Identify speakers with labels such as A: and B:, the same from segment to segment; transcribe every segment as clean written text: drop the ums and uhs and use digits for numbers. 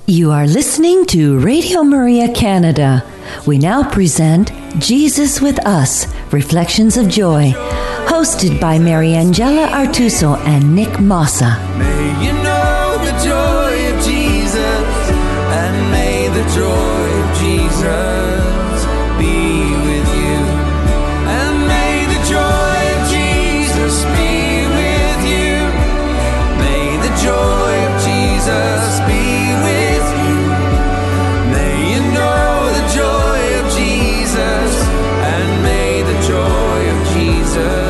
A: You are listening to Radio Maria Canada. We now present Jesus with Us, Reflections of Joy, hosted by Mariangela Artuso and Nick Mossa.
B: May you know the joy of Jesus, and may the joy of Jesus be with you. And may the joy of Jesus be with you. May the joy of Jesus be with you. May you know the joy of Jesus, and may the joy of Jesus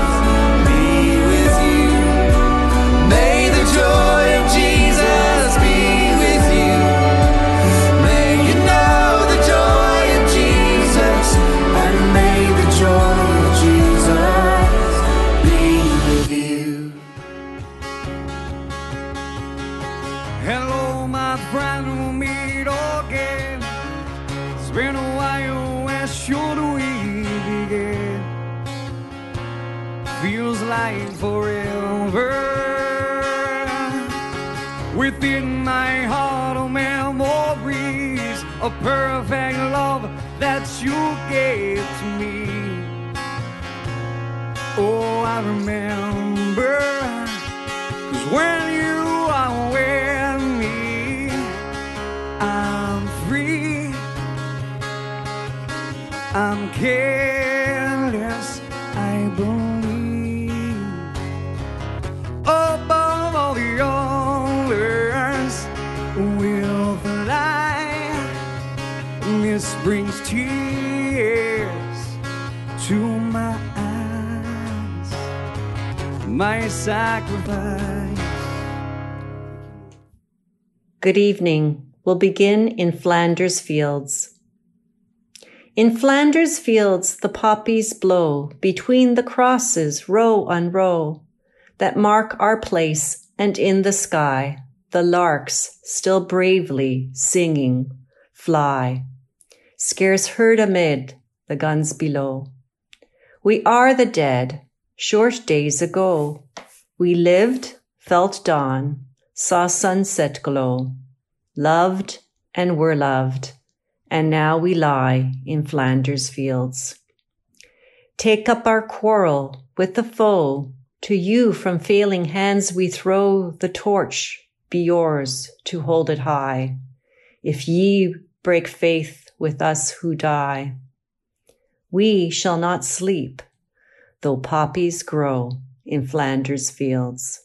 B: forever. Within my heart are memories of perfect love that you gave to me. Oh, I remember, 'cause when you are with me, I'm free, I'm careless, I believe. Above all the others will fly. This brings tears to my eyes, my sacrifice.
C: Good evening. We'll begin in Flanders Fields. In Flanders Fields the poppies blow between the crosses, row on row, that mark our place, and in the sky the larks still bravely singing fly, scarce heard amid the guns below. We are the dead, short days ago. We lived, felt dawn, saw sunset glow, loved and were loved, and now we lie in Flanders Fields. Take up our quarrel with the foe. To you from failing hands we throw the torch, be yours to hold it high. If ye break faith with us who die, we shall not sleep, though poppies grow in Flanders Fields.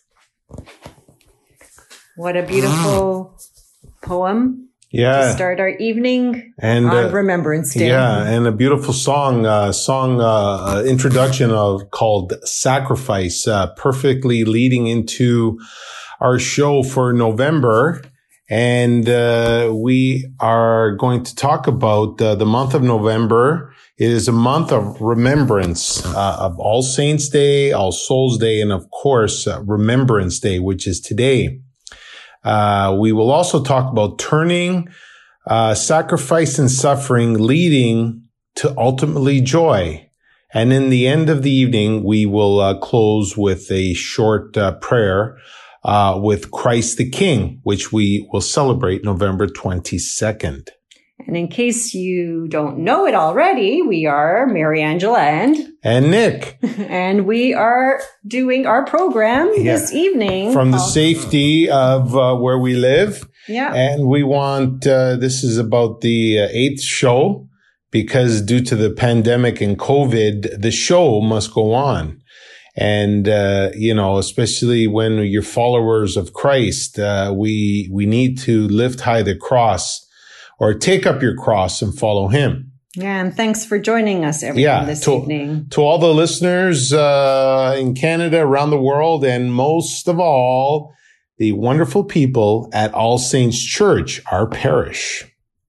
C: What a beautiful poem.
D: Yeah.
C: To start our evening on Remembrance Day.
D: Yeah, and a beautiful song introduction called Sacrifice, perfectly leading into our show for November. And we are going to talk about the month of November. It is a month of remembrance of All Saints' Day, All Souls' Day, and of course, Remembrance Day, which is today. We will also talk about turning, sacrifice and suffering leading to ultimately joy. And in the end of the evening, we will close with a short prayer with Christ the King, which we will celebrate November 22nd.
C: And in case you don't know it already, we are Mariangela
D: and Nick.
C: And we are doing our program this evening.
D: From the safety of where we live.
C: Yeah.
D: And we want, this is about the 8th show, because due to the pandemic and COVID, the show must go on. And, especially when you're followers of Christ, we need to lift high the cross, or take up your cross and follow him.
C: Yeah, and thanks for joining us everyone this evening.
D: To all the listeners in Canada, around the world, and most of all, the wonderful people at All Saints Church, our parish.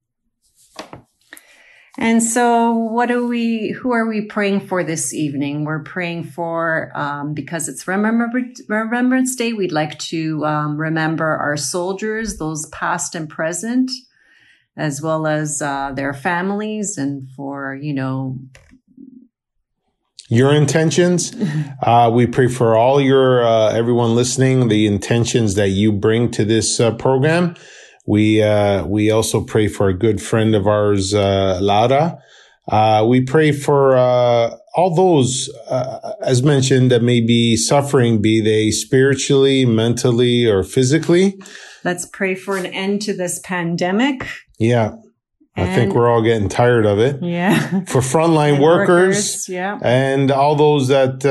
C: And so who are we praying for this evening? We're praying for, because it's Remembrance Day, we'd like to remember our soldiers, those past and present, as well as their families, and for,
D: your intentions. We pray for all your everyone listening, the intentions that you bring to this program. We also pray for a good friend of ours, Laura. We pray for all those, as mentioned, that may be suffering, be they spiritually, mentally, or physically.
C: Let's pray for an end to this pandemic.
D: Yeah. I think we're all getting tired of it.
C: Yeah.
D: For frontline workers,
C: yeah,
D: and all those that,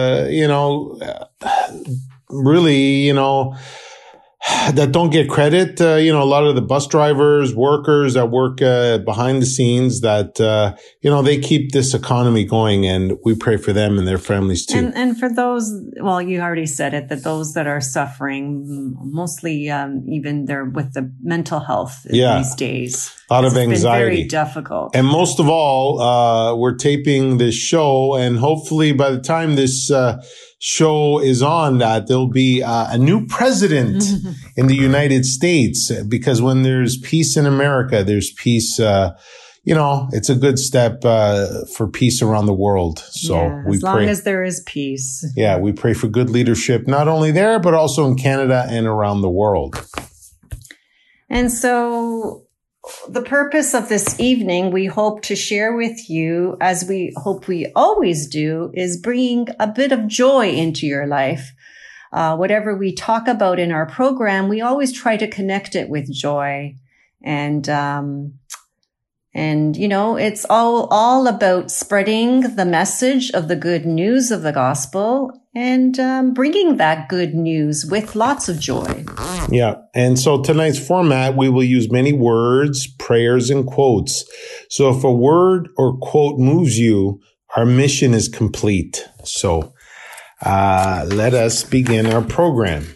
D: really, that don't get credit. A lot of the bus drivers, workers that work behind the scenes that, they keep this economy going, and we pray for them and their families too.
C: And for those, well, you already said it, that those that are suffering, mostly even they're with the mental health these days.
D: A lot of anxiety.
C: It's been very difficult.
D: And most of all, we're taping this show, and hopefully by the time this show is on, that there'll be a new president in the United States, because when there's peace in America, there's peace. It's a good step for peace around the world. So we pray,
C: as long as there is peace.
D: Yeah, we pray for good leadership, not only there, but also in Canada and around the world.
C: And so the purpose of this evening, we hope to share with you, as we hope we always do, is bringing a bit of joy into your life. Whatever we talk about in our program, we always try to connect it with joy. And it's all about spreading the message of the good news of the gospel and bringing that good news with lots of joy.
D: Yeah. And so tonight's format, we will use many words, prayers, and quotes. So if a word or quote moves you, our mission is complete. So let us begin our program.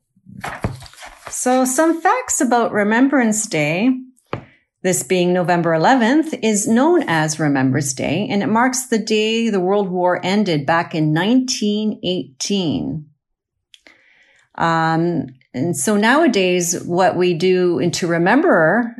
C: So some facts about Remembrance Day. This being November 11th is known as Remembrance Day, and it marks the day the World War ended back in 1918. And so nowadays, what we do to remember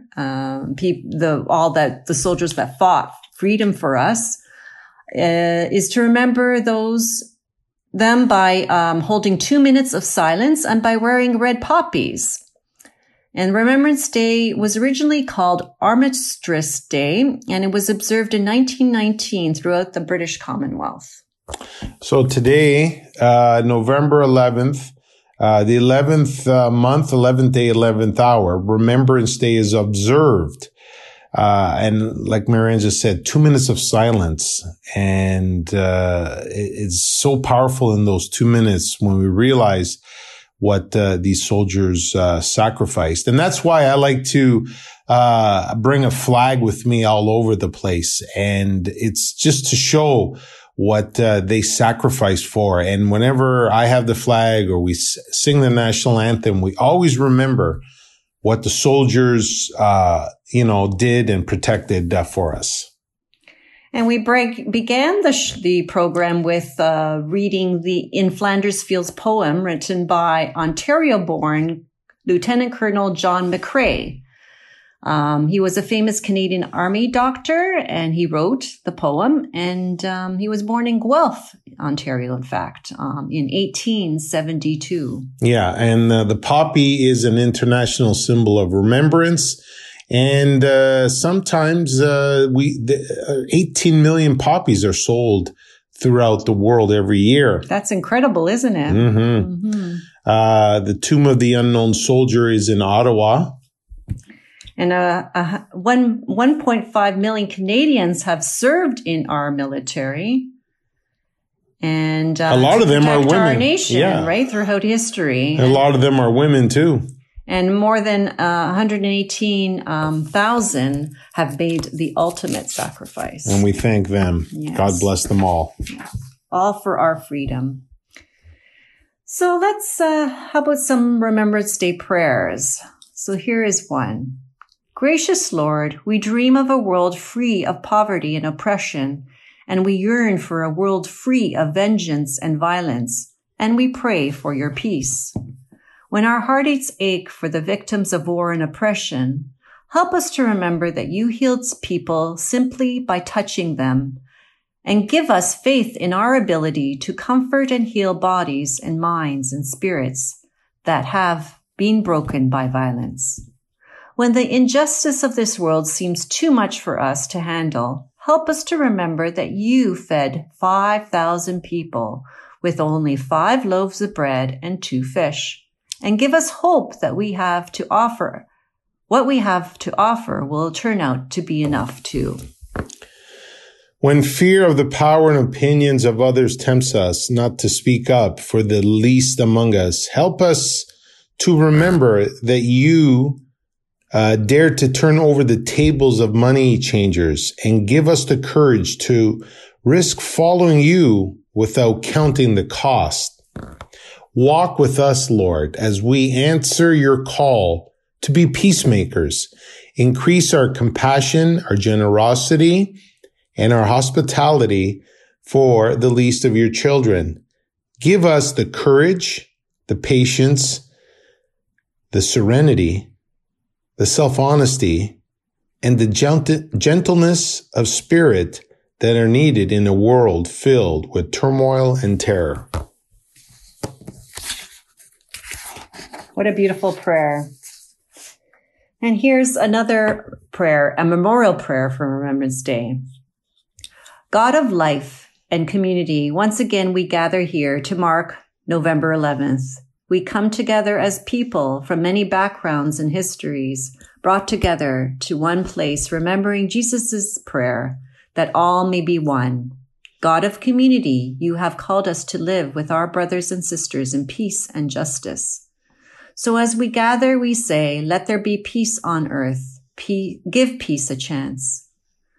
C: the soldiers that fought freedom for us is to remember them by holding 2 minutes of silence and by wearing red poppies. And Remembrance Day was originally called Armistice Day, and it was observed in 1919 throughout the British Commonwealth.
D: So today, November 11th, the 11th month, 11th day, 11th hour, Remembrance Day is observed. And like Marianne just said, 2 minutes of silence. And it's so powerful in those 2 minutes when we realize what these soldiers sacrificed. And that's why I like to bring a flag with me all over the place. And it's just to show what they sacrificed for. And whenever I have the flag or we sing the national anthem, we always remember what the soldiers, did and protected for us.
C: And we began the program with reading the In Flanders Fields poem written by Ontario-born Lieutenant Colonel John McCrae. He was a famous Canadian Army doctor, and he wrote the poem. And he was born in Guelph, Ontario, in fact, in 1872.
D: Yeah, and the poppy is an international symbol of remembrance. And sometimes 18 million poppies are sold throughout the world every year.
C: That's incredible, isn't it?
D: Mm-hmm. Mm-hmm. The Tomb of the Unknown Soldier is in Ottawa.
C: And 1.5 million Canadians have served in our military. And
D: a lot of them are women.
C: Our nation, right, throughout history.
D: And a lot of them are women, too.
C: And more than 118,000 have made the ultimate sacrifice.
D: And we thank them. Yes. God bless them all.
C: All for our freedom. So let's, how about some Remembrance Day prayers? So here is one. Gracious Lord, we dream of a world free of poverty and oppression, and we yearn for a world free of vengeance and violence, and we pray for your peace. When our heartaches ache for the victims of war and oppression, help us to remember that you healed people simply by touching them, and give us faith in our ability to comfort and heal bodies and minds and spirits that have been broken by violence. When the injustice of this world seems too much for us to handle, help us to remember that you fed 5,000 people with only 5 loaves of bread and 2 fish, and give us hope that we have to offer. What we have to offer will turn out to be enough too.
D: When fear of the power and opinions of others tempts us not to speak up for the least among us, help us to remember that you dared to turn over the tables of money changers and give us the courage to risk following you without counting the cost. Walk with us, Lord, as we answer your call to be peacemakers. Increase our compassion, our generosity, and our hospitality for the least of your children. Give us the courage, the patience, the serenity, the self-honesty, and the gentleness of spirit that are needed in a world filled with turmoil and terror.
C: What a beautiful prayer. And here's another prayer, a memorial prayer for Remembrance Day. God of life and community, once again we gather here to mark November 11th. We come together as people from many backgrounds and histories, brought together to one place, remembering Jesus' prayer that all may be one. God of community, you have called us to live with our brothers and sisters in peace and justice. So as we gather, we say, let there be peace on earth. Give peace a chance.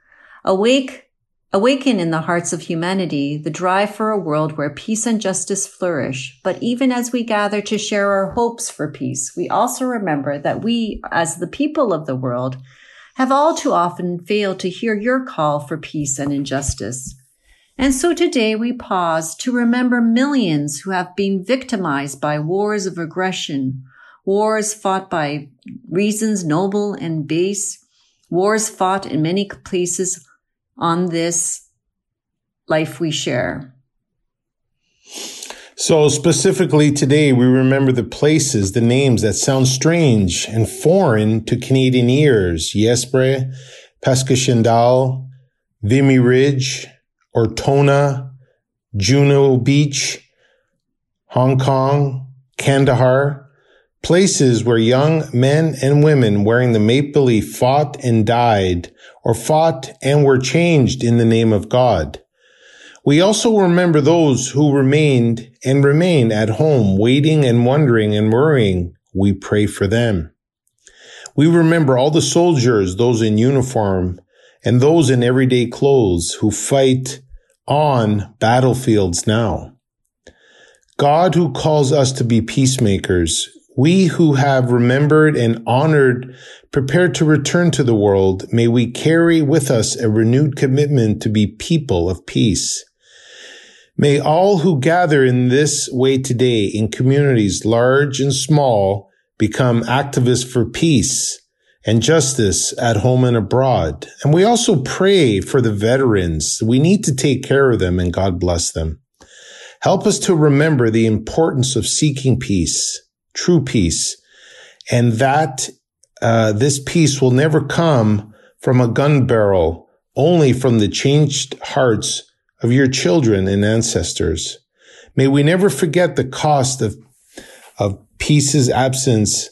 C: Awaken in the hearts of humanity the drive for a world where peace and justice flourish. But even as we gather to share our hopes for peace, we also remember that we, as the people of the world, have all too often failed to hear your call for peace and injustice. And so today we pause to remember millions who have been victimized by wars of aggression, wars fought by reasons noble and base, wars fought in many places on this life we share.
D: So specifically today, we remember the places, the names that sound strange and foreign to Canadian ears. Yespres, Pasquichandal, Vimy Ridge, Ortona, Juno Beach, Hong Kong, Kandahar, places where young men and women wearing the maple leaf fought and died, or fought and were changed in the name of God. We also remember those who remained and remain at home, waiting and wondering and worrying. We pray for them. We remember all the soldiers, those in uniform, and those in everyday clothes who fight on battlefields now. God who calls us to be peacemakers, we who have remembered and honored, prepared to return to the world, may we carry with us a renewed commitment to be people of peace. May all who gather in this way today in communities large and small become activists for peace and justice at home and abroad. And we also pray for the veterans. We need to take care of them, and God bless them. Help us to remember the importance of seeking peace, true peace, and that this peace will never come from a gun barrel, only from the changed hearts of your children and ancestors. May we never forget the cost of peace's absence,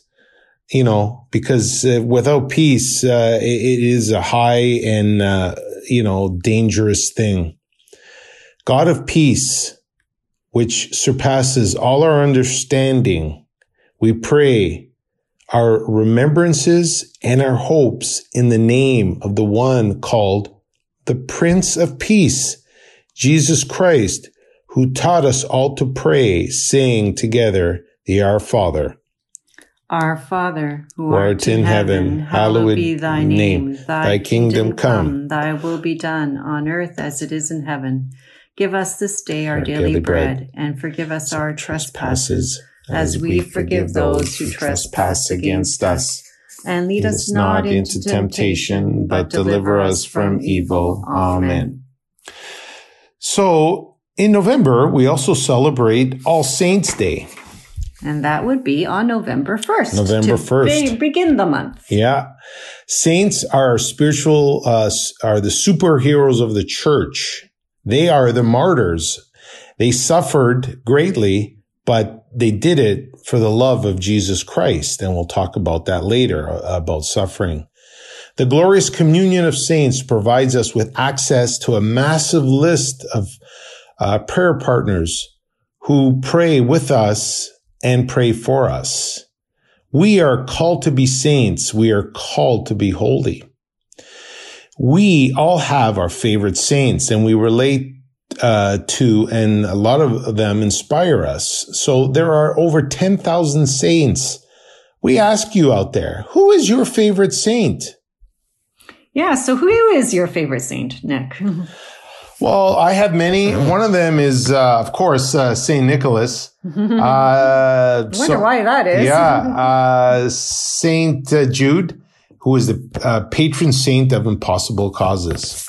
D: because without peace, it is a high and, dangerous thing. God of peace, which surpasses all our understanding, we pray our remembrances and our hopes in the name of the one called the Prince of Peace, Jesus Christ, who taught us all to pray, saying together the Our Father.
C: Our Father, who art in heaven, hallowed be thy name. Thy kingdom come, thy will be done on earth as it is in heaven. Give us this day our daily bread, and forgive us our trespasses, as we forgive those who trespass against us. And lead us not into temptation, but deliver us from evil. Amen.
D: So in November, we also celebrate All Saints' Day.
C: And that would be on November 1st.
D: November 1st.
C: Begin the month.
D: Yeah. Saints are spiritual, are the superheroes of the church. They are the martyrs. They suffered greatly, but they did it for the love of Jesus Christ. And we'll talk about that later, about suffering. The glorious communion of saints provides us with access to a massive list of prayer partners who pray with us and pray for us. We are called to be saints. We are called to be holy. We all have our favorite saints, and we relate to, and a lot of them inspire us. So there are over 10,000 saints. We ask you out there, who is your favorite saint?
C: Yeah, so who is your favorite saint, Nick?
D: Well, I have many. One of them is, of course, St. Nicholas.
C: Wonder why that is.
D: Yeah. St. Jude, who is the patron saint of impossible causes.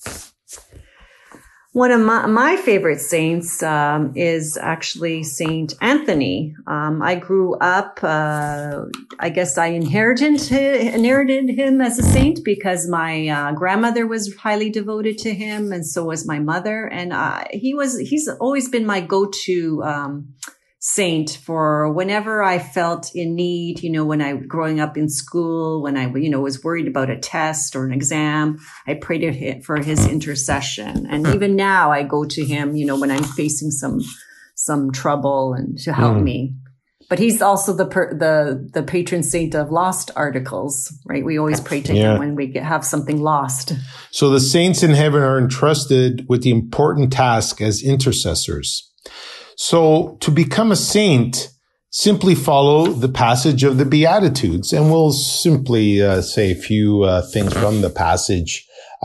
C: One of my favorite saints is actually Saint Anthony. I grew up, I guess I inherited him as a saint because my grandmother was highly devoted to him, and so was my mother. And he's always been my go-to saint for whenever I felt in need, when growing up in school, when I, was worried about a test or an exam, I prayed for his intercession. And even now I go to him, when I'm facing some trouble and to help me. But he's also the patron saint of lost articles, right? We always pray to him when we have something lost.
D: So the saints in heaven are entrusted with the important task as intercessors. So to become a saint, simply follow the passage of the Beatitudes. And we'll simply say a few things from the passage.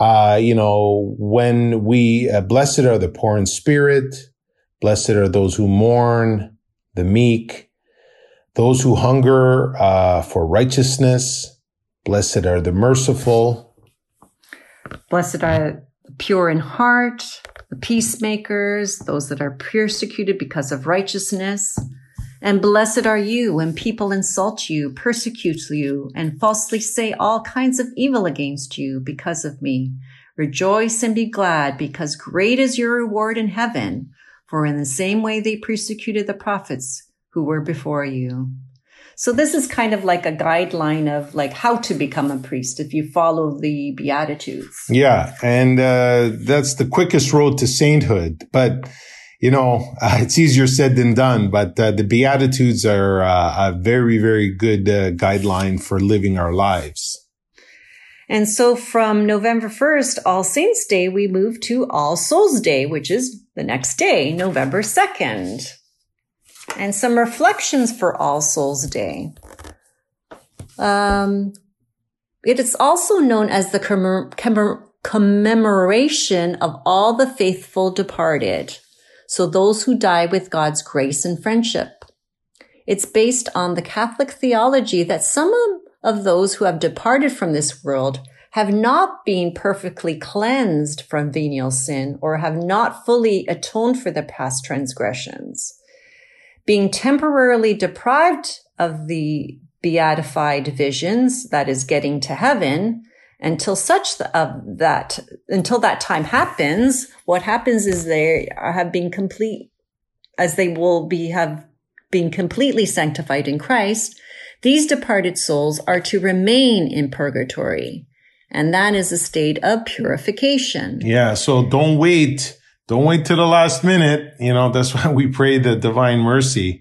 D: When blessed are the poor in spirit, blessed are those who mourn, the meek, those who hunger for righteousness, blessed are the merciful.
C: Blessed are the pure in heart, the peacemakers, those that are persecuted because of righteousness. And blessed are you when people insult you, persecute you, and falsely say all kinds of evil against you because of me. Rejoice and be glad, because great is your reward in heaven. For in the same way they persecuted the prophets who were before you. So this is kind of like a guideline of like how to become a priest if you follow the Beatitudes.
D: Yeah. And that's the quickest road to sainthood. But, it's easier said than done. But the Beatitudes are a very, very good guideline for living our lives.
C: And so from November 1st, All Saints Day, we move to All Souls Day, which is the next day, November 2nd. And some reflections for All Souls Day. It is also known as the commemoration of all the faithful departed. So those who die with God's grace and friendship. It's based on the Catholic theology that some of those who have departed from this world have not been perfectly cleansed from venial sin or have not fully atoned for their past transgressions. Being temporarily deprived of the beatified visions, that is getting to heaven, until that time happens, what happens is they have been complete, as they have been completely sanctified in Christ. These departed souls are to remain in purgatory, and that is a state of purification.
D: Yeah, so don't wait. Don't wait till the last minute. That's why we pray the divine mercy,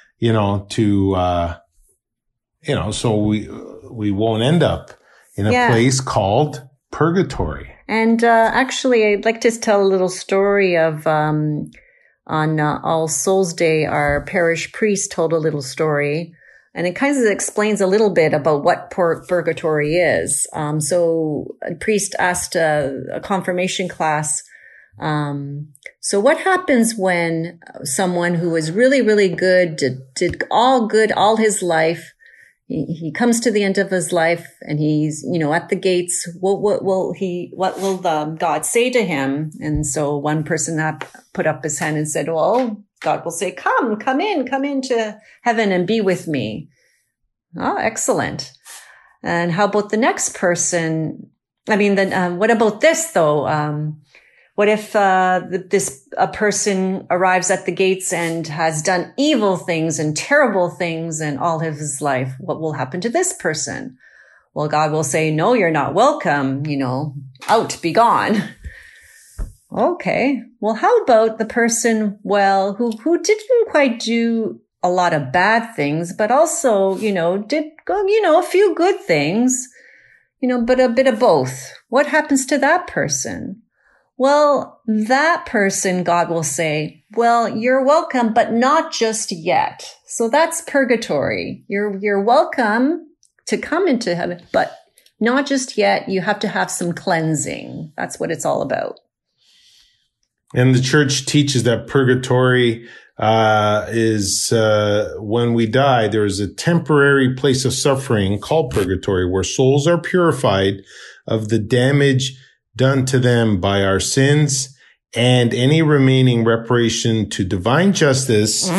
D: so we won't end up in a place called purgatory.
C: And actually, I'd like to tell a little story of on All Souls Day, our parish priest told a little story. And it kind of explains a little bit about what purgatory is. So a priest asked a confirmation class, so what happens when someone who was really, really good, did all good all his life, he comes to the end of his life and he's, at the gates, what will God say to him? And so one person put up his hand and said, well, God will say, come into heaven and be with me. Oh, excellent. And how about the next person? I mean, then what about this though? What if a person arrives at the gates and has done evil things and terrible things and all of his life? What will happen to this person? Well, God will say, no, you're not welcome, out, be gone. Okay. Well, how about the person, who didn't quite do a lot of bad things, but also, did go, a few good things, but a bit of both. What happens to that person? Well, that person, God will say, well, you're welcome, but not just yet. So that's purgatory. You're welcome to come into heaven, but not just yet. You have to have some cleansing. That's what it's all about.
D: And the church teaches that purgatory is when we die, there is a temporary place of suffering called purgatory where souls are purified of the damage done to them by our sins and any remaining reparation to divine justice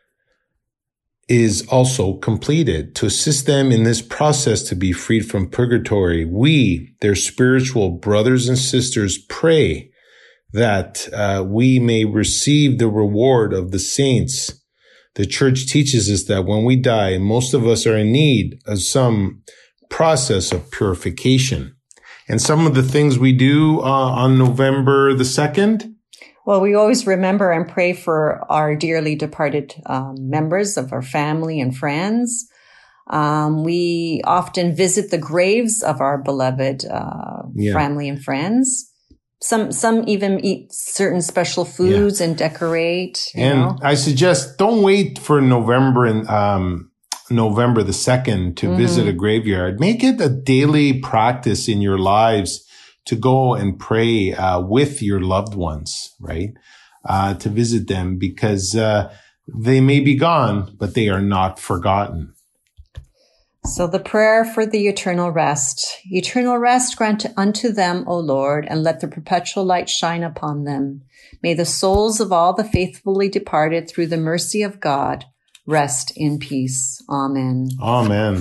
D: is also completed. To assist them in this process to be freed from purgatory, we, their spiritual brothers and sisters, pray that we may receive the reward of the saints. The church teaches us that when we die, most of us are in need of some process of purification. And some of the things we do on November the 2nd.
C: Well, we always remember and pray for our dearly departed members of our family and friends. We often visit the graves of our beloved family and friends. Some even eat certain special foods and decorate.
D: And I suggest don't wait for November the 2nd to visit a graveyard. Make it a daily practice in your lives to go and pray with your loved ones, right? To visit them because they may be gone, but they are not forgotten.
C: So the prayer for the eternal rest. Eternal rest grant unto them, O Lord, and let the perpetual light shine upon them. May the souls of all the faithfully departed through the mercy of God rest in peace. Amen.
D: Amen.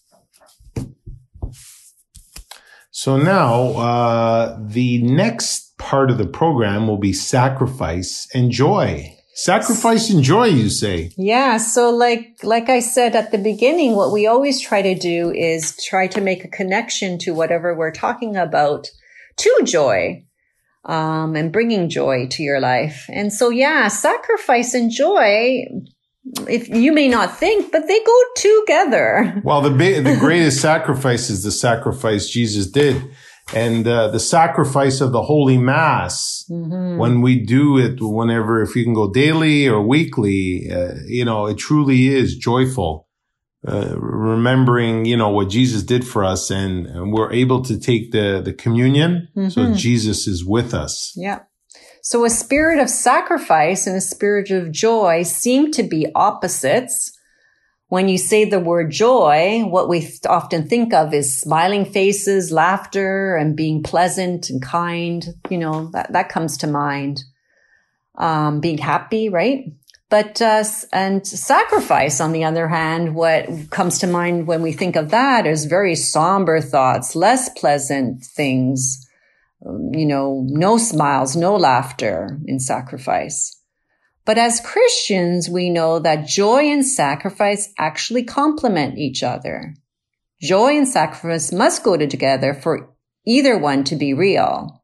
D: So now, the next part of the program will be sacrifice and joy. Sacrifice and joy, you say?
C: Yeah. So like I said at the beginning, what we always try to do is try to make a connection to whatever we're talking about to joy, and bringing joy to your life. And so, sacrifice and joy, if you may not think, but they go together.
D: Well, the greatest sacrifice is the sacrifice Jesus did. And the sacrifice of the Holy Mass, when we do it, if you can go daily or weekly, it truly is joyful. Remembering, what Jesus did for us, and we're able to take the communion. So Jesus is with us.
C: Yeah. So a spirit of sacrifice and a spirit of joy seem to be opposites. When you say the word joy, what we often think of is smiling faces, laughter, and being pleasant and kind. That comes to mind. Being happy, right? But, and sacrifice, on the other hand, what comes to mind when we think of that is very somber thoughts, less pleasant things, no smiles, no laughter in sacrifice. But as Christians, we know that joy and sacrifice actually complement each other. Joy and sacrifice must go together for either one to be real.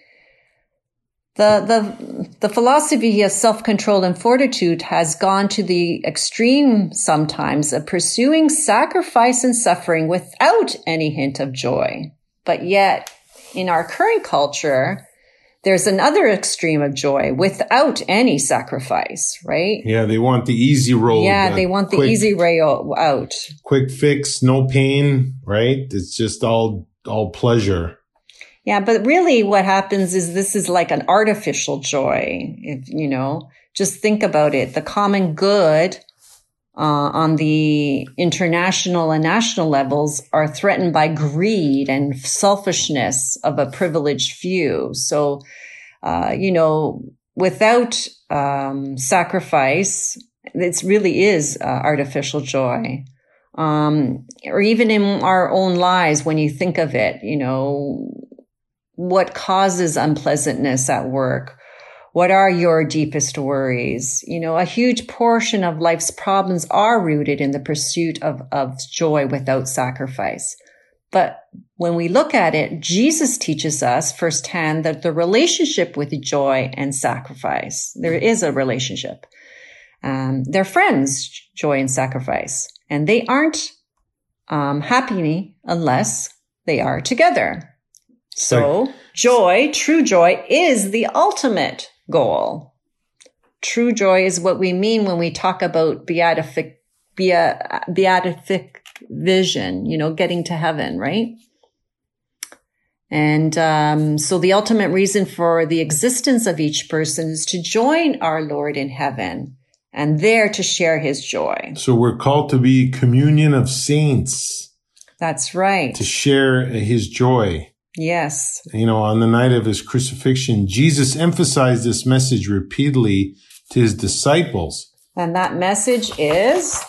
C: The philosophy of self-control and fortitude has gone to the extreme sometimes of pursuing sacrifice and suffering without any hint of joy. But yet, in our current culture, there's another extreme of joy without any sacrifice, right?
D: Yeah, they want the easy road.
C: Yeah, they want the easy way out.
D: Quick fix, no pain, right? It's just all pleasure.
C: Yeah, but really what happens is this is like an artificial joy. Just think about it. The common good on the international and national levels are threatened by greed and selfishness of a privileged few. So, without sacrifice, it really is artificial joy. Or even in our own lives, when you think of it, what causes unpleasantness at work? What are your deepest worries? A huge portion of life's problems are rooted in the pursuit of joy without sacrifice. But when we look at it, Jesus teaches us firsthand that the relationship with joy and sacrifice, there is a relationship. They're friends, joy and sacrifice, and they aren't happy unless they are together. So joy, true joy, is the ultimate goal. True joy is what we mean when we talk about beatific vision, getting to heaven, right? And so the ultimate reason for the existence of each person is to join our Lord in heaven and there to share his joy.
D: So we're called to be communion of saints.
C: That's right.
D: To share his joy.
C: Yes.
D: On the night of his crucifixion, Jesus emphasized this message repeatedly to his disciples.
C: And that message is?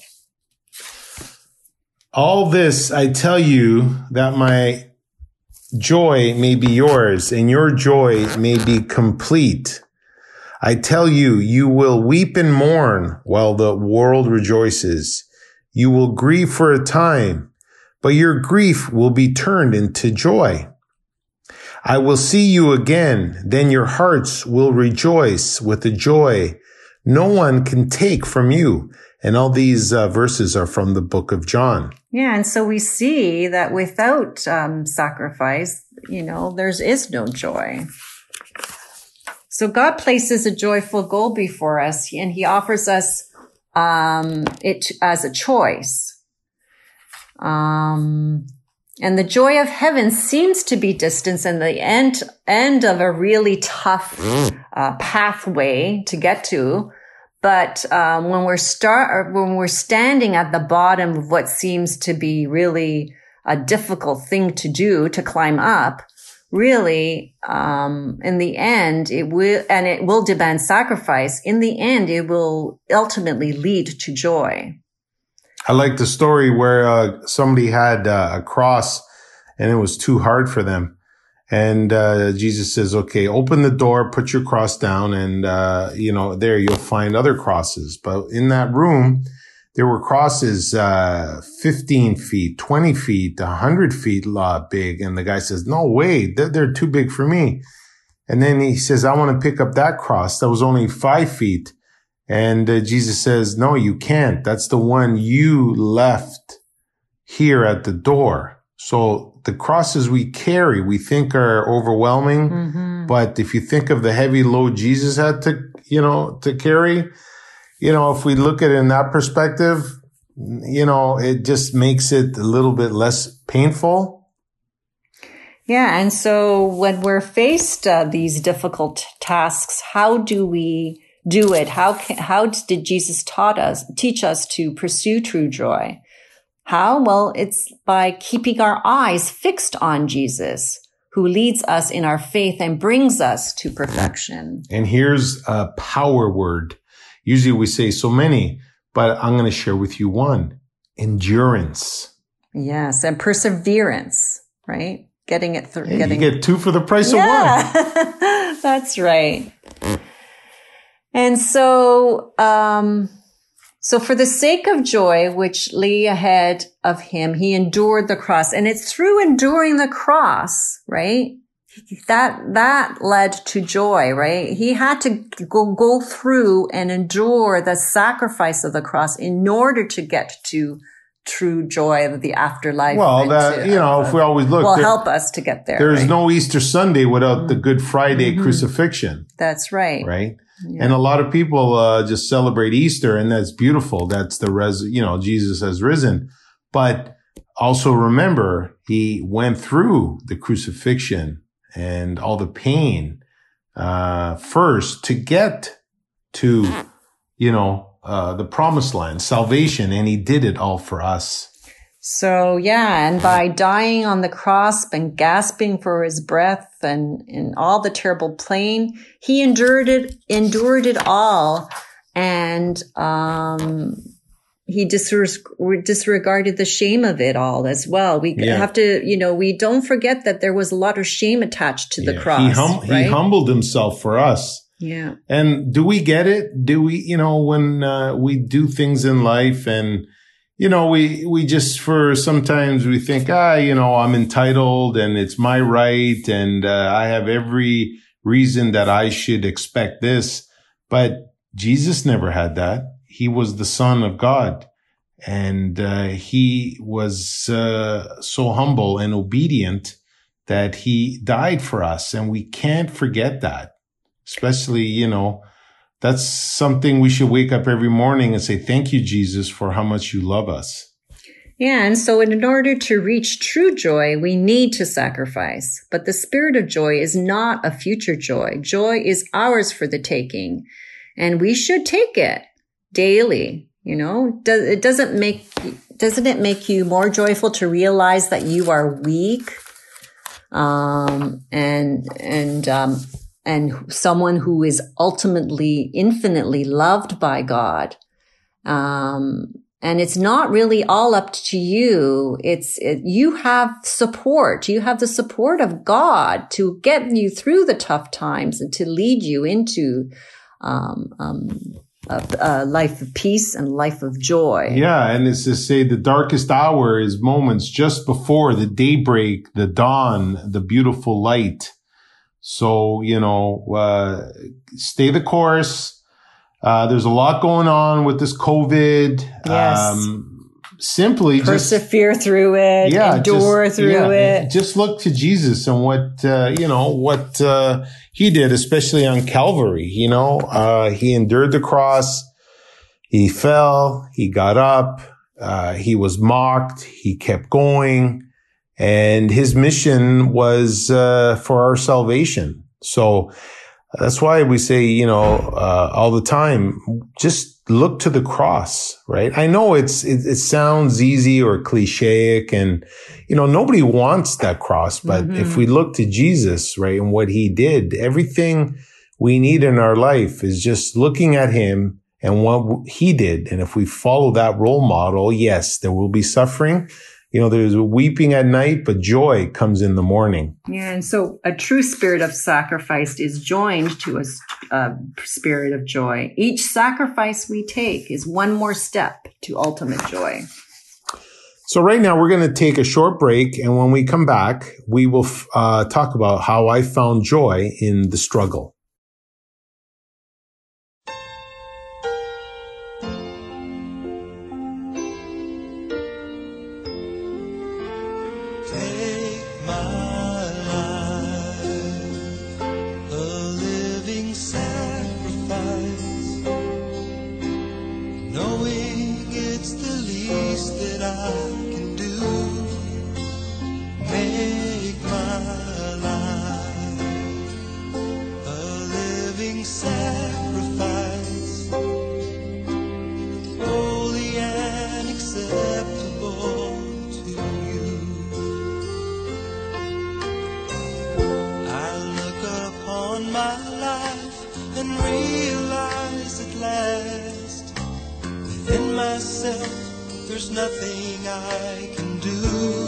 D: All this I tell you, that my joy may be yours and your joy may be complete. I tell you, you will weep and mourn while the world rejoices. You will grieve for a time, but your grief will be turned into joy. I will see you again, then your hearts will rejoice with a joy no one can take from you. And all these verses are from the book of John.
C: Yeah, and so we see that without sacrifice, there is no joy. So God places a joyful goal before us, and he offers us it as a choice. And the joy of heaven seems to be distance and the end of a really tough pathway to get to. But when we're standing at the bottom of what seems to be really a difficult thing to do, to climb up, really, in the end, it will demand sacrifice. In the end, it will ultimately lead to joy.
D: I like the story where somebody had a cross and it was too hard for them. And Jesus says, okay, open the door, put your cross down, and there you'll find other crosses. But in that room, there were crosses 15 feet, 20 feet, 100 feet big. And the guy says, no way, they're too big for me. And then he says, I want to pick up that cross that was only 5 feet. And Jesus says, no, you can't. That's the one you left here at the door. So the crosses we carry, we think are overwhelming. Mm-hmm. But if you think of the heavy load Jesus had to carry, if we look at it in that perspective, it just makes it a little bit less painful.
C: Yeah. And so when we're faced these difficult tasks, how do we do it? How did Jesus teach us to pursue true joy? How? Well, it's by keeping our eyes fixed on Jesus, who leads us in our faith and brings us to perfection.
D: And here's a power word. Usually we say so many, but I'm going to share with you one. Endurance.
C: Yes, and perseverance, right? Getting it through.
D: You get two for the price of one.
C: That's right. And so, so for the sake of joy, which lay ahead of him, he endured the cross. And it's through enduring the cross, right? That led to joy, right? He had to go through and endure the sacrifice of the cross in order to get to true joy of the afterlife.
D: Well, if we always look,
C: will help us to get there.
D: There's no Easter Sunday without the Good Friday crucifixion.
C: That's right.
D: Right. Yeah. And a lot of people just celebrate Easter, and that's beautiful. That's Jesus has risen. But also remember, he went through the crucifixion and all the pain first to get to, the promised land, salvation, and he did it all for us.
C: So yeah, and by dying on the cross and gasping for his breath and all the terrible pain, he endured it all. And, he disregarded the shame of it all as well. We have to, we don't forget that there was a lot of shame attached to the cross.
D: He humbled himself for us.
C: Yeah.
D: And do we get it? Do we, when we do things in life and, we just sometimes we think, I'm entitled and it's my right and I have every reason that I should expect this. But Jesus never had that. He was the Son of God and he was so humble and obedient that he died for us. And we can't forget that, especially, that's something we should wake up every morning and say, thank you, Jesus, for how much you love us.
C: Yeah, and so in order to reach true joy, we need to sacrifice. But the spirit of joy is not a future joy. Joy is ours for the taking, and we should take it daily. Doesn't it make you more joyful to realize that you are weak, and someone who is ultimately, infinitely loved by God. And it's not really all up to you. You have support. You have the support of God to get you through the tough times and to lead you into, a life of peace and life of joy.
D: Yeah. And it's to say the darkest hour is moments just before the daybreak, the dawn, the beautiful light. So, stay the course. There's a lot going on with this COVID.
C: Yes.
D: Simply
C: persevere through it, endure through it.
D: Just look to Jesus and what he did, especially on Calvary. He endured the cross. He fell. He got up. He was mocked. He kept going. And his mission was for our salvation. So that's why we say, all the time, just look to the cross, right? I know it sounds easy or cliche and, nobody wants that cross. But if we look to Jesus, right, and what he did, everything we need in our life is just looking at him and what he did. And if we follow that role model, yes, there will be suffering. There's weeping at night, but joy comes in the morning.
C: Yeah, and so a true spirit of sacrifice is joined to a spirit of joy. Each sacrifice we take is one more step to ultimate joy.
D: So right now we're going to take a short break, and when we come back, we will talk about how I found joy in the struggle.
B: There's nothing I can do,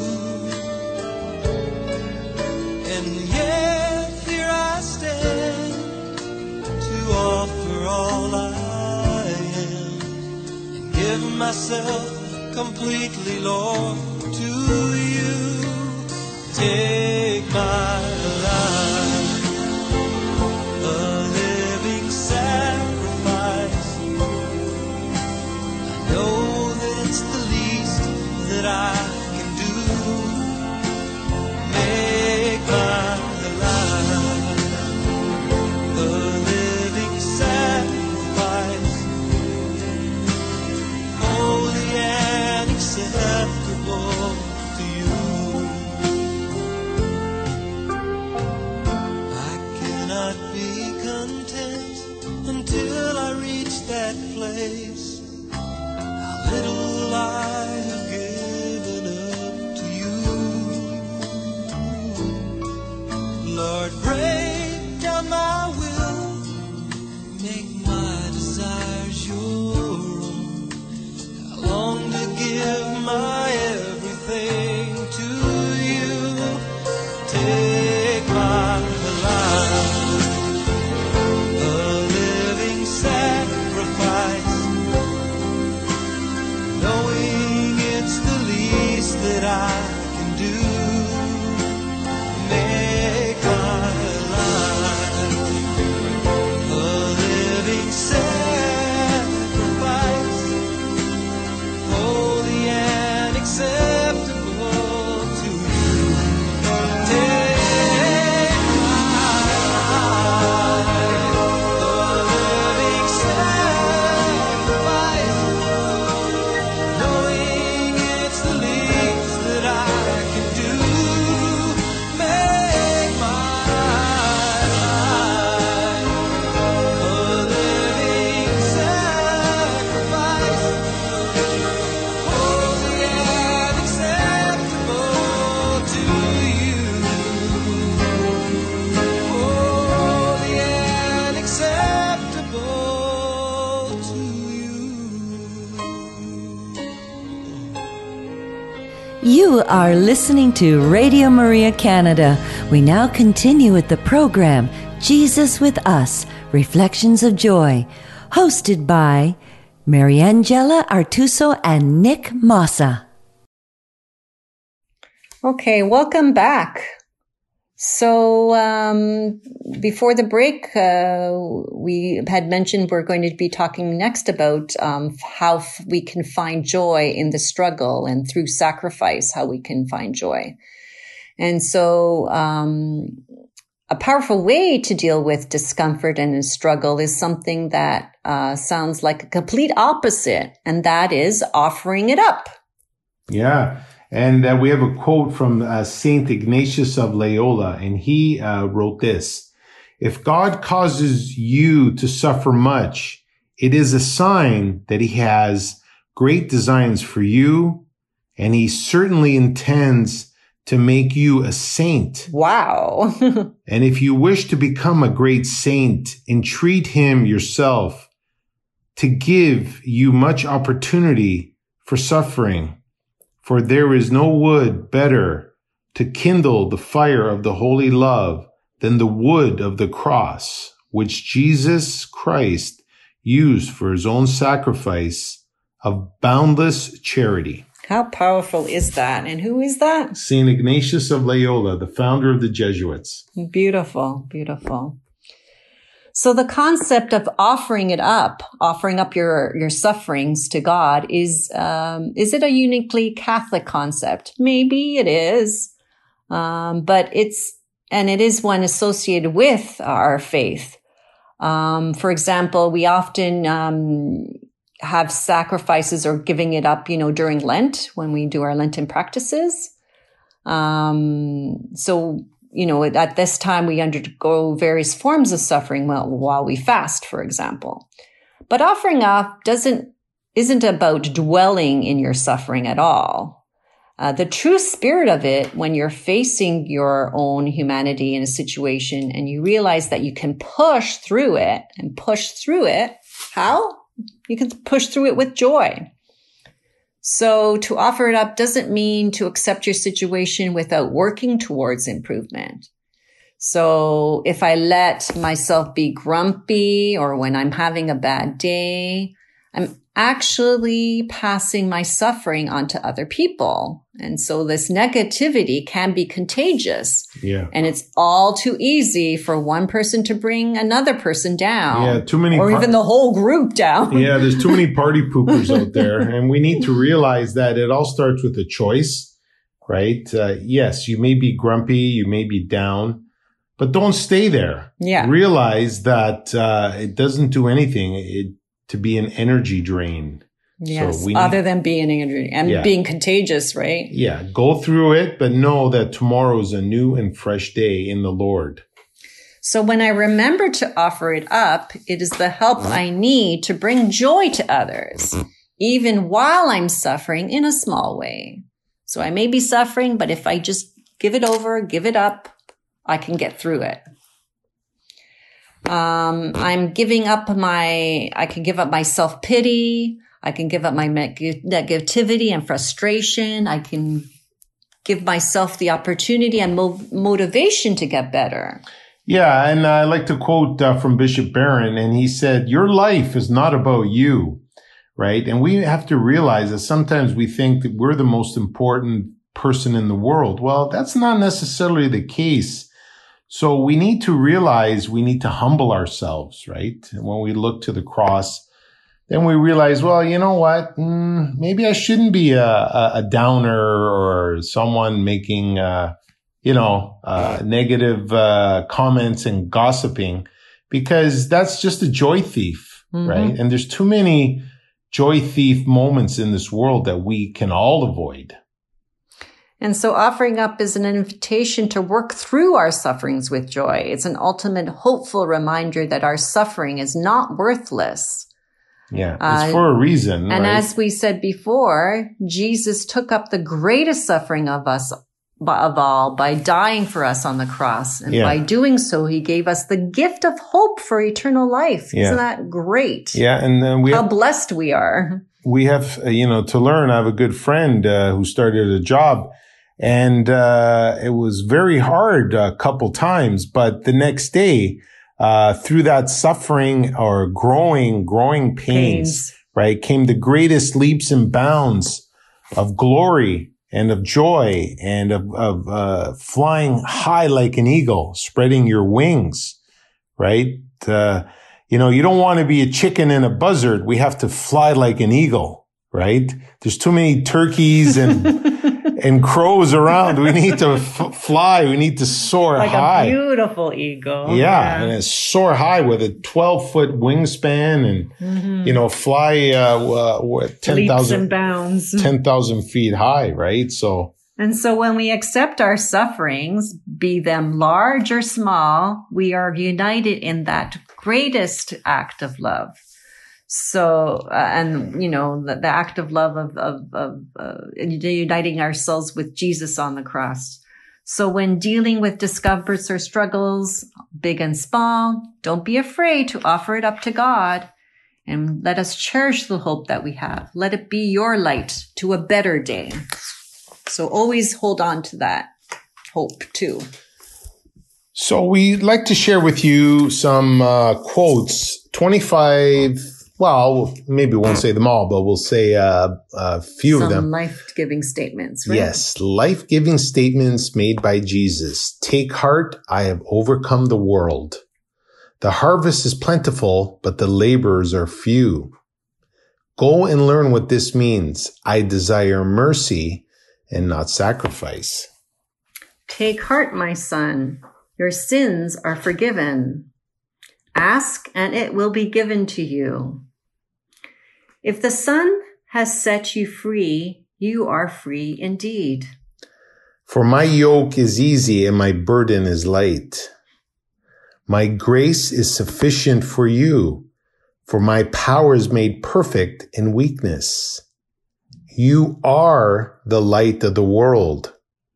B: and yet here I stand to offer all I am and give myself completely, Lord, to you. Take my life, a living sacrifice. I know it's the least that I can do. Make my life a living sacrifice, holy and acceptable
A: You are listening to Radio Maria Canada. We now continue with the program Jesus with Us, Reflections of Joy, hosted by Mariangela Artuso and Nick Massa.
C: Okay, welcome back. So before the break, we had mentioned we're going to be talking next about how we can find joy in the struggle, and through sacrifice, how we can find joy. And so a powerful way to deal with discomfort and struggle is something that sounds like a complete opposite, and that is offering it up.
D: Yeah. And we have a quote from Saint Ignatius of Loyola, and he wrote this: "If God causes you to suffer much, it is a sign that he has great designs for you, and he certainly intends to make you a saint."
C: Wow.
D: "And if you wish to become a great saint, entreat him yourself to give you much opportunity for suffering. For there is no wood better to kindle the fire of the holy love than the wood of the cross, which Jesus Christ used for his own sacrifice of boundless charity."
C: How powerful is that? And who is that?
D: Saint Ignatius of Loyola, the founder of the Jesuits.
C: Beautiful, beautiful. So the concept of offering up your sufferings to God is it a uniquely Catholic concept? Maybe it is. But it is one associated with our faith. For example, we often, have sacrifices or giving it up, during Lent when we do our Lenten practices. At this time we undergo various forms of suffering while we fast, for example. But offering up isn't about dwelling in your suffering at all. The true spirit of it, when you're facing your own humanity in a situation and you realize that you can push through it. How? You can push through it with joy. So to offer it up doesn't mean to accept your situation without working towards improvement. So if I let myself be grumpy, or when I'm having a bad day, I'm actually passing my suffering onto other people. And so this negativity can be contagious.
D: Yeah.
C: And it's all too easy for one person to bring another person down.
D: Yeah, too many.
C: Or even the whole group down.
D: Yeah, there's too many party poopers out there. And we need to realize that it all starts with a choice, right? Yes, you may be grumpy, you may be down, but don't stay there.
C: Yeah.
D: Realize that it doesn't do anything to be an energy drain.
C: Yes, so other than being angry and being contagious, right?
D: Yeah, go through it, but know that tomorrow is a new and fresh day in the Lord.
C: So when I remember to offer it up, it is the help I need to bring joy to others, even while I'm suffering in a small way. So I may be suffering, but if I just give it up, I can get through it. I can give up my self-pity. I can give up my negativity and frustration. I can give myself the opportunity and motivation to get better.
D: Yeah, and I like to quote from Bishop Barron, and he said, "Your life is not about you," right? And we have to realize that sometimes we think that we're the most important person in the world. Well, that's not necessarily the case. So we need to realize we need to humble ourselves, right? And when we look to the cross, then we realize, well, you know what? Maybe I shouldn't be a downer or someone making, negative comments and gossiping, because that's just a joy thief, right? And there's too many joy thief moments in this world that we can all avoid.
C: And so offering up is an invitation to work through our sufferings with joy. It's an ultimate hopeful reminder that our suffering is not worthless.
D: Yeah, it's for a reason.
C: And
D: right?
C: as we said before, Jesus took up the greatest suffering of all by dying for us on the cross. And by doing so, he gave us the gift of hope for eternal life. Isn't that great?
D: Yeah. And then
C: how blessed we are.
D: we have, to learn. I have a good friend who started a job, and it was very hard a couple times. But the next day, through that suffering or growing pains, right, came the greatest leaps and bounds of glory and of joy and of flying high like an eagle, spreading your wings, right? You don't want to be a chicken and a buzzard. We have to fly like an eagle, right? There's too many turkeys and crows around. We need to fly. We need to soar
C: like
D: high.
C: Like a beautiful eagle.
D: Yeah. And soar high with a 12-foot wingspan and, fly 10,000
C: bounds,
D: 10,000 feet high, right?
C: And so when we accept our sufferings, be them large or small, we are united in that greatest act of love. So, the act of love of uniting ourselves with Jesus on the cross. So when dealing with discomforts or struggles, big and small, don't be afraid to offer it up to God, and let us cherish the hope that we have. Let it be your light to a better day. So always hold on to that hope too.
D: So we'd like to share with you some quotes, 25, well, maybe we won't say them all, but we'll say a few of them.
C: Some life-giving statements, right?
D: Yes, life-giving statements made by Jesus. Take heart, I have overcome the world. The harvest is plentiful, but the laborers are few. Go and learn what this means. I desire mercy and not sacrifice.
C: Take heart, my son. Your sins are forgiven. Ask, and it will be given to you. If the Son has set you free, you are free indeed.
D: For my yoke is easy and my burden is light. My grace is sufficient for you, for my power is made perfect in weakness. You are the light of the world.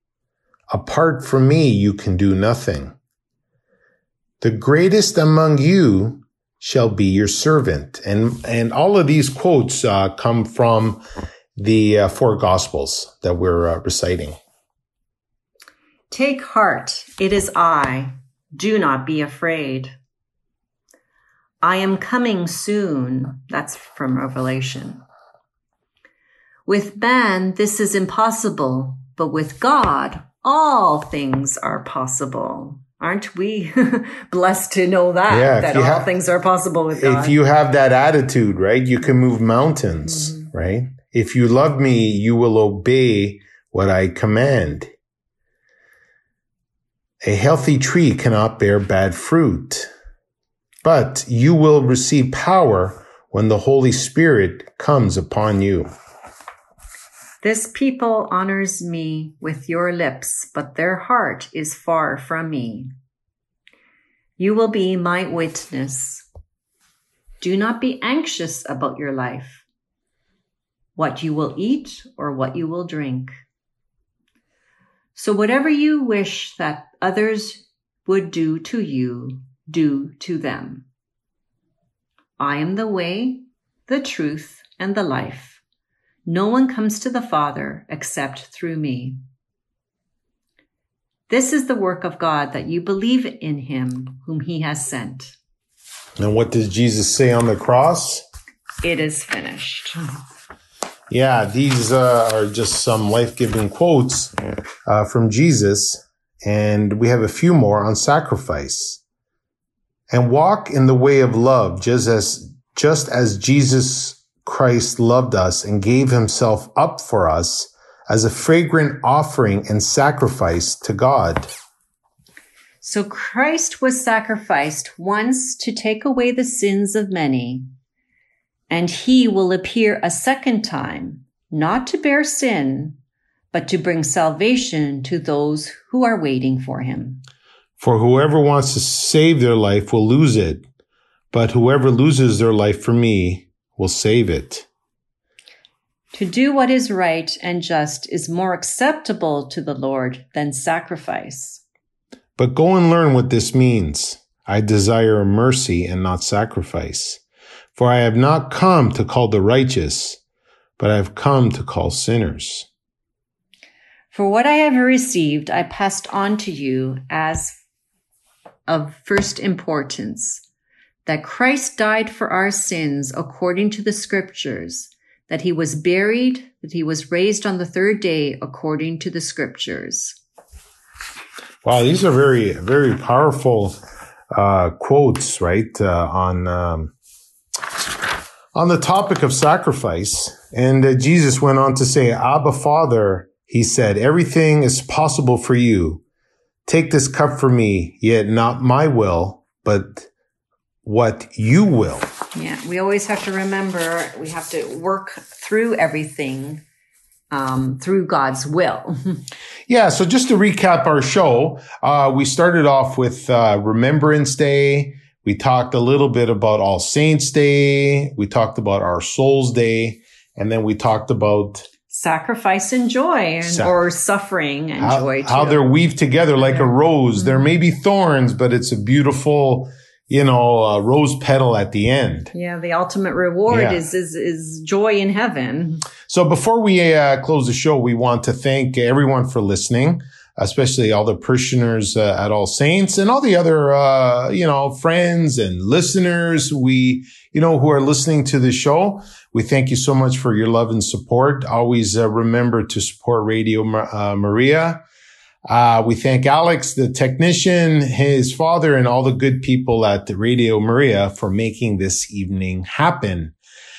D: Apart from me, you can do nothing. The greatest among you shall be your servant. And all of these quotes come from the four Gospels that we're reciting.
C: Take heart, it is I. Do not be afraid. I am coming soon. That's from Revelation. With man, this is impossible, but with God, all things are possible. Aren't we blessed to know that all things are possible with God?
D: If you have that attitude, right, you can move mountains, right? If you love me, you will obey what I command. A healthy tree cannot bear bad fruit, but you will receive power when the Holy Spirit comes upon you.
C: This people honors me with your lips, but their heart is far from me. You will be my witness. Do not be anxious about your life, what you will eat or what you will drink. So whatever you wish that others would do to you, do to them. I am the way, the truth, and the life. No one comes to the Father except through me. This is the work of God, that you believe in him whom he has sent.
D: And what does Jesus say on the cross?
C: It is finished.
D: Yeah, these are just some life-giving quotes from Jesus. And we have a few more on sacrifice. And walk in the way of love, just as Jesus Christ loved us and gave himself up for us as a fragrant offering and sacrifice to God.
C: So Christ was sacrificed once to take away the sins of many, and he will appear a second time, not to bear sin, but to bring salvation to those who are waiting for him.
D: For whoever wants to save their life will lose it, but whoever loses their life for me will save it.
C: To do what is right and just is more acceptable to the Lord than sacrifice.
D: But go and learn what this means. I desire mercy and not sacrifice. For I have not come to call the righteous, but I have come to call sinners.
C: For what I have received, I passed on to you as of first importance, that Christ died for our sins according to the Scriptures, that he was buried, that he was raised on the third day according to the Scriptures.
D: Wow, these are very, very powerful quotes, right, on the topic of sacrifice. And Jesus went on to say, Abba, Father, he said, everything is possible for you. Take this cup from me, yet not my will, but what you will.
C: Yeah, we always have to remember we have to work through everything through God's will.
D: Yeah, so just to recap our show, we started off with Remembrance Day. We talked a little bit about All Saints Day. We talked about Our Souls Day. And then we talked about
C: sacrifice and joy, or suffering and joy too.
D: How they're weaved together like a rose. Mm-hmm. There may be thorns, but it's a beautiful, rose petal at the end.
C: Yeah, the ultimate reward is joy in heaven.
D: So before we close the show, we want to thank everyone for listening, especially all the parishioners at All Saints and all the other, friends and listeners who are listening to the show. We thank you so much for your love and support. Always remember to support Radio Maria. We thank Alex, the technician, his father, and all the good people at the Radio Maria for making this evening happen.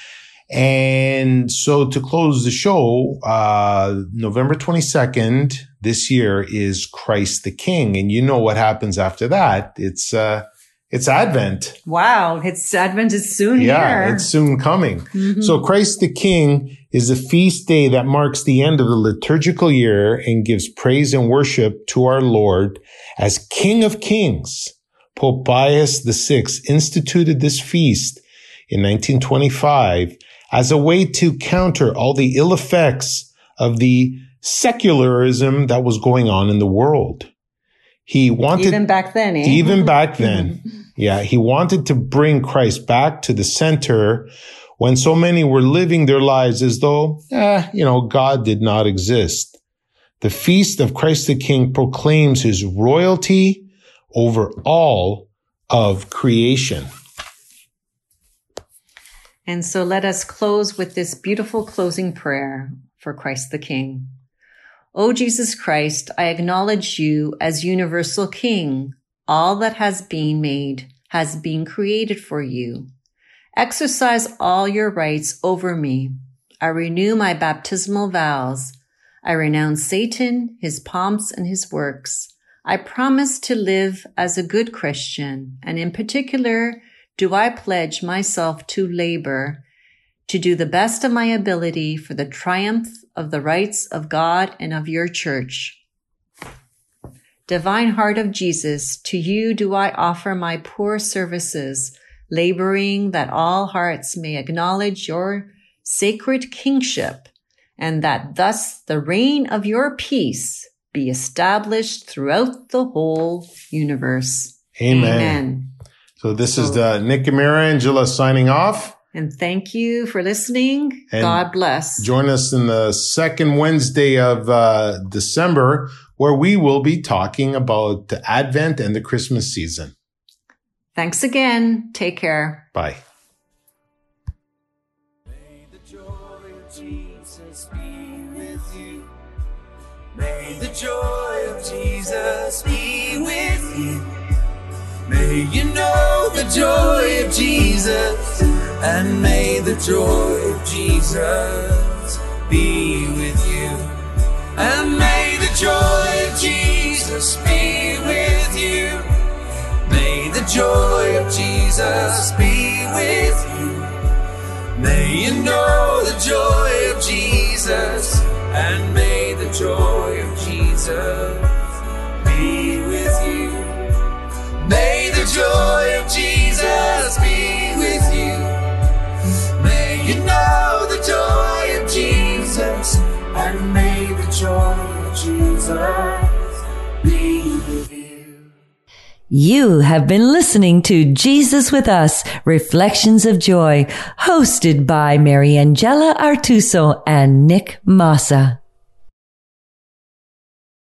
D: And so to close the show, November 22nd this year is Christ the King. And you know what happens after that. It's Advent.
C: Wow. Advent is soon here.
D: Yeah, it's soon coming. Mm-hmm. So Christ the King is a feast day that marks the end of the liturgical year and gives praise and worship to our Lord as King of Kings. Pope Pius VI instituted this feast in 1925 as a way to counter all the ill effects of the secularism that was going on in the world. He wanted,
C: even back then, eh?
D: Even back then. Yeah. He wanted to bring Christ back to the center when so many were living their lives as though, God did not exist. The Feast of Christ the King proclaims his royalty over all of creation.
C: And so let us close with this beautiful closing prayer for Christ the King. O Jesus Christ, I acknowledge you as universal King. All that has been made has been created for you. Exercise all your rights over me. I renew my baptismal vows. I renounce Satan, his pomps, and his works. I promise to live as a good Christian, and in particular, do I pledge myself to labor to do the best of my ability for the triumph of the rights of God and of your church. Divine Heart of Jesus, to you do I offer my poor services, laboring that all hearts may acknowledge your sacred kingship, and that thus the reign of your peace be established throughout the whole universe.
D: Amen. So this is Nick and Mariangela signing off.
C: And thank you for listening. And God bless.
D: Join us in the second Wednesday of December, where we will be talking about the Advent and the Christmas season.
C: Thanks again. Take care.
D: Bye.
B: May the joy of Jesus be with you. May the joy of Jesus be with you. May you know the joy of Jesus, and may the joy of Jesus be with you. And may the joy of Jesus be with you. May the joy of Jesus be with you. May you know the joy of Jesus, and may the joy of Jesus be with you. May the joy of Jesus be with you. May you know the joy of Jesus, and may the joy of Jesus be with you.
A: You have been listening to Jesus with Us, Reflections of Joy, hosted by Mariangela Artuso and Nick Massa.